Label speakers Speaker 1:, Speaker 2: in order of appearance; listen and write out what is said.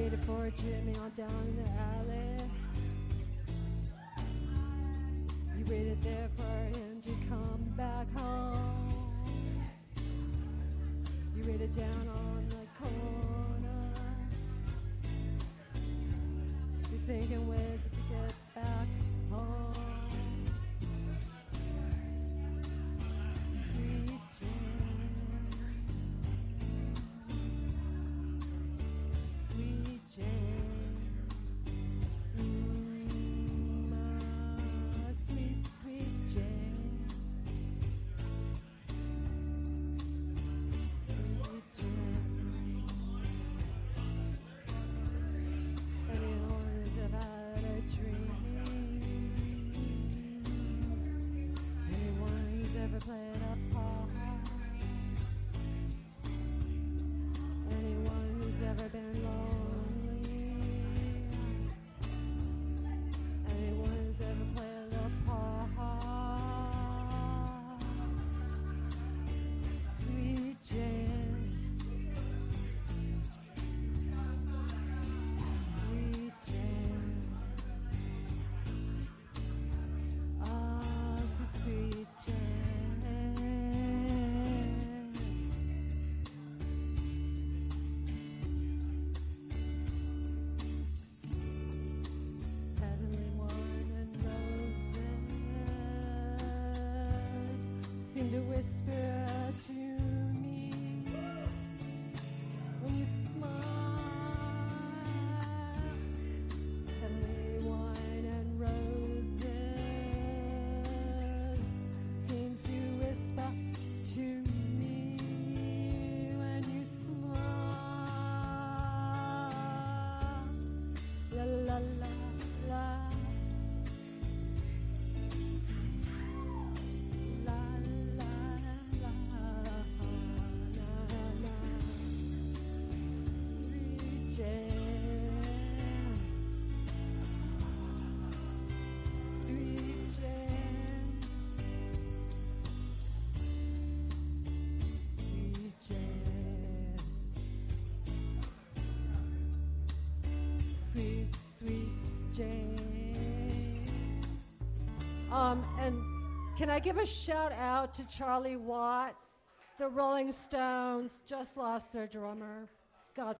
Speaker 1: waited for Jimmy on down in the alley. You waited there for him to come back home. You waited down on the corner. You're thinking ways to get back home. Sweet Jane, Sweet Jane, my sweet, sweet Jane, Sweet Jane. Anyone who's ever had a dream, anyone who's ever played a part, anyone who's ever been lonely, anyone who's ever played a part. Sweet Jane, Sweet Jane, ah, so sweet Jane. Heavenly wine and roses seem to whisper to me when you smile. Heavenly wine and roses seems to whisper to me when you smile. La la la la. La la la la la. Sweet Jane, Sweet Jane, Sweet Jane, Sweet, sweet Jane. And can I give a shout out to Charlie Watt? The Rolling Stones just lost their drummer. God